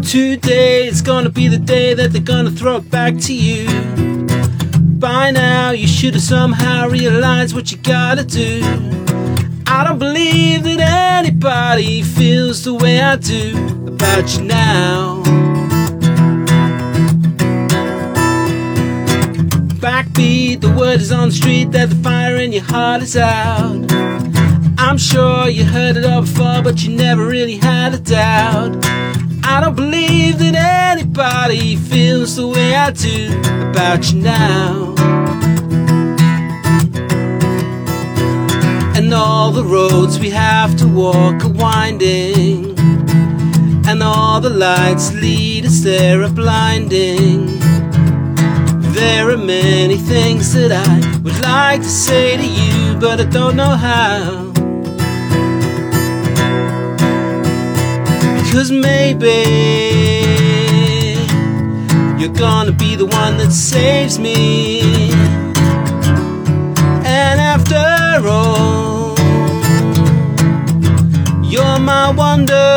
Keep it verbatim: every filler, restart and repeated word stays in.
Today is gonna be the day that they're gonna throw it back to you. By now you should have somehow realized what you gotta do. I don't believe that anybody feels the way I do about you now. Backbeat, the word is on the street that the fire in your heart is out. I'm sure you heard it all before, but you never really had a doubt. I don't believe that anybody feels the way I do about you now. And all the roads we have to walk are winding, and all the lights lead us there are blinding. There are many things that I would like to say to you, but I don't know how. Because maybe you're gonna be the one that saves me. And after all, you're my wonder.